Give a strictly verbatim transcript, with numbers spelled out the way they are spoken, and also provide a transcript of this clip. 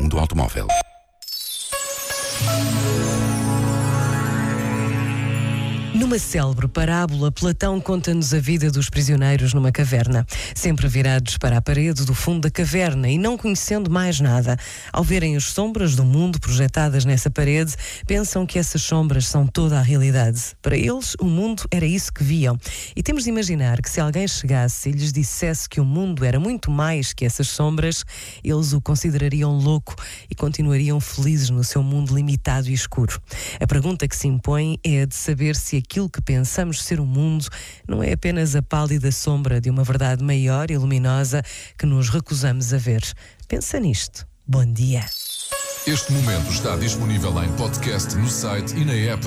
marketing do automóvel. Numa célebre parábola, Platão conta-nos a vida dos prisioneiros numa caverna, sempre virados para a parede do fundo da caverna e não conhecendo mais nada. Ao verem as sombras do mundo projetadas nessa parede, pensam que essas sombras são toda a realidade. Para eles, o mundo era isso que viam. E temos de imaginar que se alguém chegasse e lhes dissesse que o mundo era muito mais que essas sombras, eles o considerariam louco e continuariam felizes no seu mundo limitado e escuro. A pergunta que se impõe é a de saber se aquilo que pensamos ser o mundo não é apenas a pálida sombra de uma verdade maior e luminosa que nos recusamos a ver. Pensa nisto. Bom dia. Este momento está disponível em podcast no site e na app